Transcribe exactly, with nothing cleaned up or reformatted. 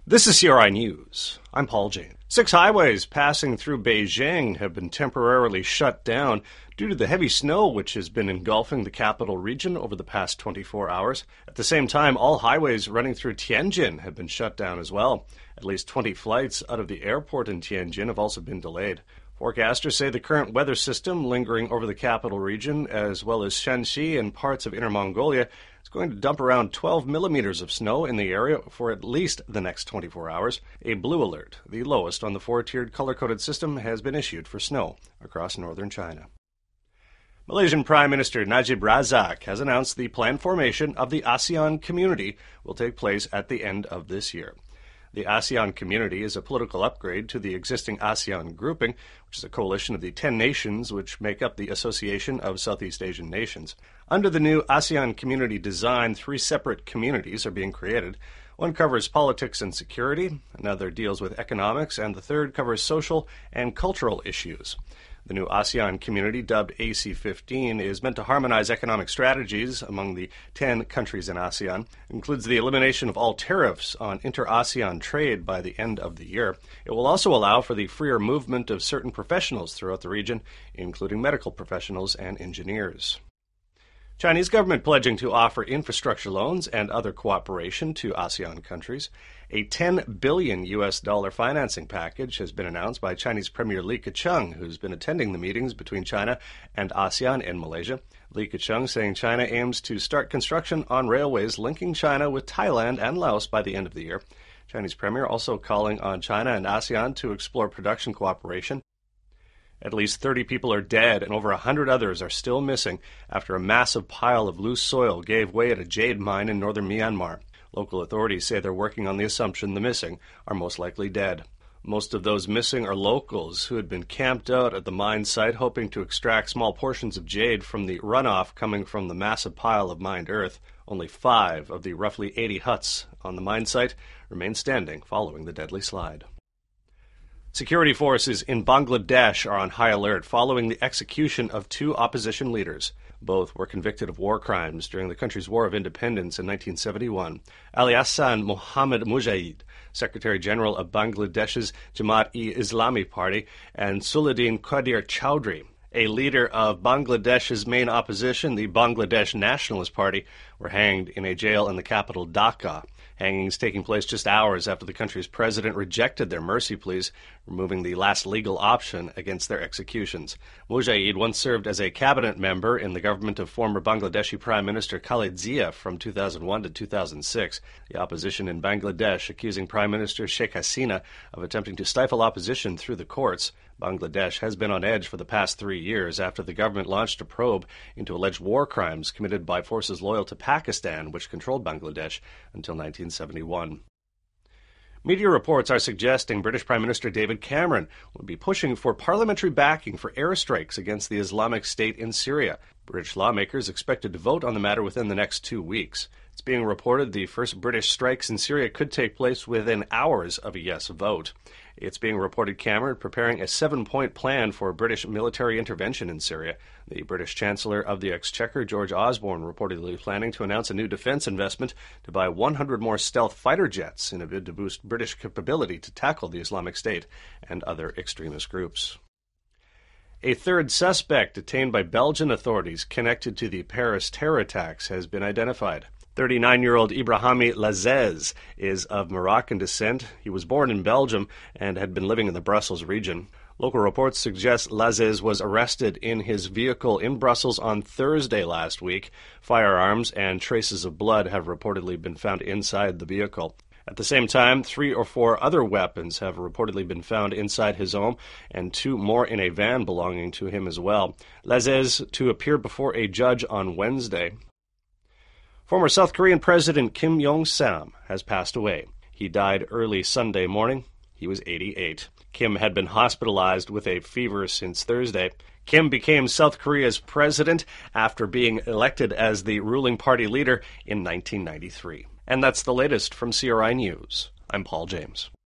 This is C R I News. I'm Paul James. Six highways passing through Beijing have been temporarily shut down due to the heavy snow which has been engulfing the capital region over the past twenty-four hours. At the same time, all highways running through Tianjin have been shut down as well. At least twenty flights out of the airport in Tianjin have also been delayed. Forecasters say the current weather system lingering over the capital region, as well as Shanxi and parts of Inner Mongolia, is going to dump around twelve millimeters of snow in the area for at least the next twenty-four hours. A blue alert, the lowest on the four-tiered color-coded system, has been issued for snow across northern China. Malaysian Prime Minister Najib Razak has announced the planned formation of the ASEAN Community will take place at the end of this year. The ASEAN Community is a political upgrade to the existing ASEAN grouping, which is a coalition of the ten nations which make up the Association of Southeast Asian Nations. Under the new ASEAN Community design, three separate communities are being created. One covers politics and security, another deals with economics, and the third covers social and cultural issues. The new ASEAN Community, dubbed A C fifteen, is meant to harmonize economic strategies among the ten countries in ASEAN. It includes the elimination of all tariffs on inter-ASEAN trade by the end of the year. It will also allow for the freer movement of certain professionals throughout the region, including medical professionals and engineers. Chinese government pledging to offer infrastructure loans and other cooperation to ASEAN countries. A ten billion U S dollar financing package has been announced by Chinese Premier Li Keqiang, who's been attending the meetings between China and ASEAN in Malaysia. Li Keqiang saying China aims to start construction on railways linking China with Thailand and Laos by the end of the year. Chinese Premier also calling on China and ASEAN to explore production cooperation. At least thirty people are dead and over one hundred others are still missing after a massive pile of loose soil gave way at a jade mine in northern Myanmar. Local authorities say they're working on the assumption the missing are most likely dead. Most of those missing are locals who had been camped out at the mine site hoping to extract small portions of jade from the runoff coming from the massive pile of mined earth. Only five of the roughly eighty huts on the mine site remain standing following the deadly slide. Security forces in Bangladesh are on high alert following the execution of two opposition leaders. Both were convicted of war crimes during the country's War of Independence in nineteen seventy-one. Ali Hassan Mohammed Mujahid, Secretary-General of Bangladesh's Jamaat-e-Islami Party, and Suluddin Qadir Chowdhury, a leader of Bangladesh's main opposition, the Bangladesh Nationalist Party, were hanged in a jail in the capital Dhaka. Hangings taking place just hours after the country's president rejected their mercy pleas, removing the last legal option against their executions. Mujahid once served as a cabinet member in the government of former Bangladeshi Prime Minister Khaled Zia from two thousand one to two thousand six. The opposition in Bangladesh accusing Prime Minister Sheikh Hasina of attempting to stifle opposition through the courts. Bangladesh has been on edge for the past three years after the government launched a probe into alleged war crimes committed by forces loyal to Pakistan, which controlled Bangladesh until nineteen seventy-one. Media reports are suggesting British Prime Minister David Cameron would be pushing for parliamentary backing for airstrikes against the Islamic State in Syria. British lawmakers expected to vote on the matter within the next two weeks. It's being reported the first British strikes in Syria could take place within hours of a yes vote. It's being reported Cameron preparing a seven-point plan for British military intervention in Syria. The British Chancellor of the Exchequer, George Osborne, reportedly planning to announce a new defence investment to buy one hundred more stealth fighter jets in a bid to boost British capability to tackle the Islamic State and other extremist groups. A third suspect detained by Belgian authorities connected to the Paris terror attacks has been identified. thirty-nine-year-old Ibrahimi Lazez is of Moroccan descent. He was born in Belgium and had been living in the Brussels region. Local reports suggest Lazez was arrested in his vehicle in Brussels on Thursday last week. Firearms and traces of blood have reportedly been found inside the vehicle. At the same time, three or four other weapons have reportedly been found inside his home, and two more in a van belonging to him as well. Lazez to appear before a judge on Wednesday. Former South Korean President Kim Jong-sam has passed away. He died early Sunday morning. He was eighty-eight. Kim had been hospitalized with a fever since Thursday. Kim became South Korea's president after being elected as the ruling party leader in nineteen ninety-three. And that's the latest from C R I News. I'm Paul James.